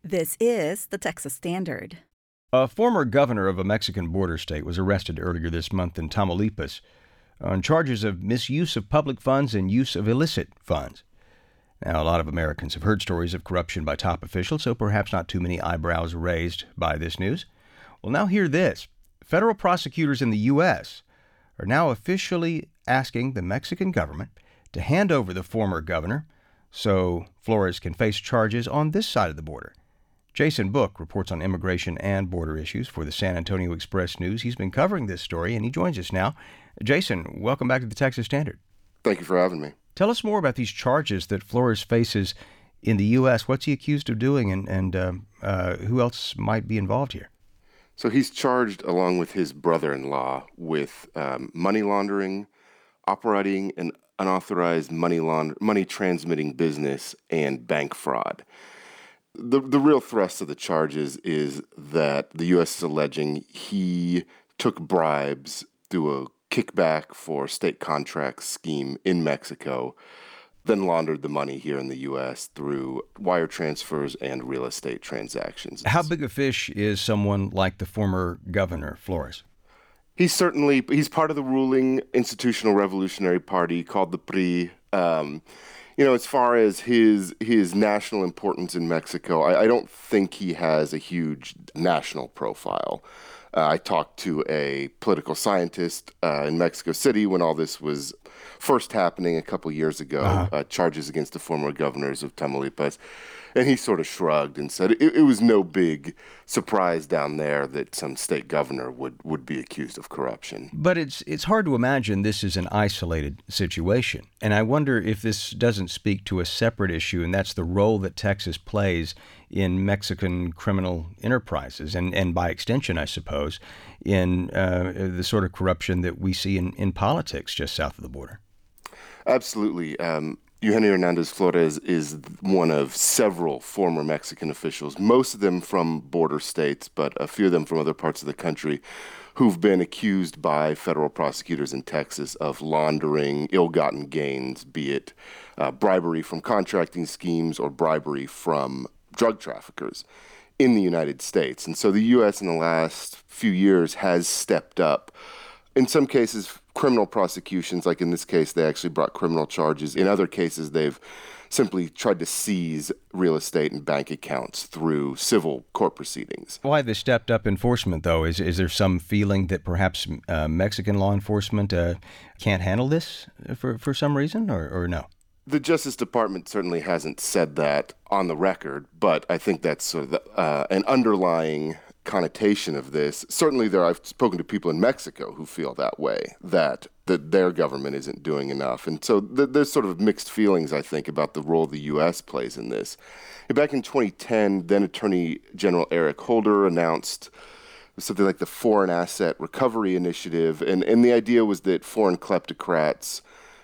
This is the Texas Standard. A former governor of a Mexican border state was arrested earlier this month in Tamaulipas on charges of misuse of public funds and use of illicit funds. Now, a lot of Americans have heard stories of corruption by top officials, so perhaps not too many eyebrows raised by this news. Well, now hear this. Federal prosecutors in the U.S. are now officially asking the Mexican government to hand over the former governor so Flores can face charges on this side of the border. Jason Book reports on immigration and border issues for the San Antonio Express News. He's been covering this story, and he joins us now. Jason, welcome back to the Texas Standard. Thank you for having me. Tell us more about these charges that Flores faces in the U.S. What's he accused of doing, and who else might be involved here? So he's charged, along with his brother-in-law, with money laundering, operating an unauthorized money transmitting business, and bank fraud. The real thrust of the charges is that the U.S. is alleging he took bribes through a kickback for state contract scheme in Mexico, then laundered the money here in the U.S. through wire transfers and real estate transactions. How big a fish is someone like the former governor, Flores? He's part of the ruling Institutional Revolutionary Party called the PRI. As far as his national importance in Mexico, I don't think he has a huge national profile. I talked to a political scientist in Mexico City when all this was first happening a couple years ago, charges against the former governors of Tamaulipas. And he sort of shrugged and said it was no big surprise down there that some state governor would be accused of corruption. But it's hard to imagine this is an isolated situation. And I wonder if this doesn't speak to a separate issue, and that's the role that Texas plays in Mexican criminal enterprises, and by extension, I suppose, in the sort of corruption that we see in politics just south of the border. Absolutely. Eugenio Hernandez Flores is one of several former Mexican officials, most of them from border states, but a few of them from other parts of the country, who've been accused by federal prosecutors in Texas of laundering ill-gotten gains, be it bribery from contracting schemes or bribery from drug traffickers in the United States. And so the U.S. in the last few years has stepped up. In some cases, criminal prosecutions, like in this case, they actually brought criminal charges. In other cases, they've simply tried to seize real estate and bank accounts through civil court proceedings. Why the stepped-up enforcement, though? Is there some feeling that perhaps Mexican law enforcement can't handle this for some reason, or no? The Justice Department certainly hasn't said that on the record, but I think that's sort of an underlying connotation of this. Certainly I've spoken to people in Mexico who feel that way, that their government isn't doing enough. And so there's sort of mixed feelings, I think, about the role the U.S. plays in this. Back in 2010, then Attorney General Eric Holder announced something like the Foreign Asset Recovery Initiative, and the idea was that foreign kleptocrats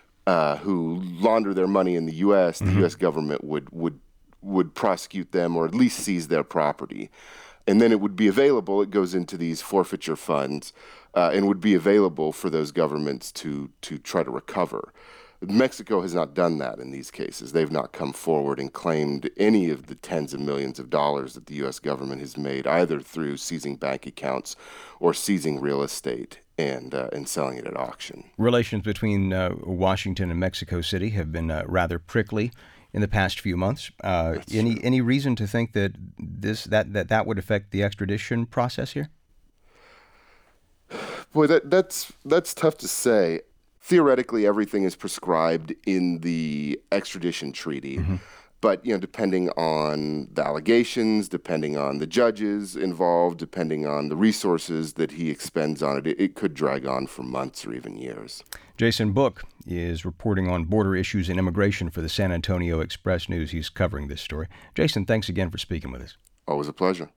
who launder their money in the U.S., the U.S. government would prosecute them or at least seize their property. And then it would be available, it goes into these forfeiture funds, and would be available for those governments to try to recover. Mexico has not done that in these cases. They've not come forward and claimed any of the tens of millions of dollars that the U.S. government has made, either through seizing bank accounts or seizing real estate and selling it at auction. Relations between Washington and Mexico City have been rather prickly in the past few months. Any reason to think that that would affect the extradition process here? Boy, that's tough to say. Theoretically, everything is prescribed in the extradition treaty. But, depending on the allegations, depending on the judges involved, depending on the resources that he expends on it, it could drag on for months or even years. Jason Book is reporting on border issues and immigration for the San Antonio Express News. He's covering this story. Jason, thanks again for speaking with us. Always a pleasure.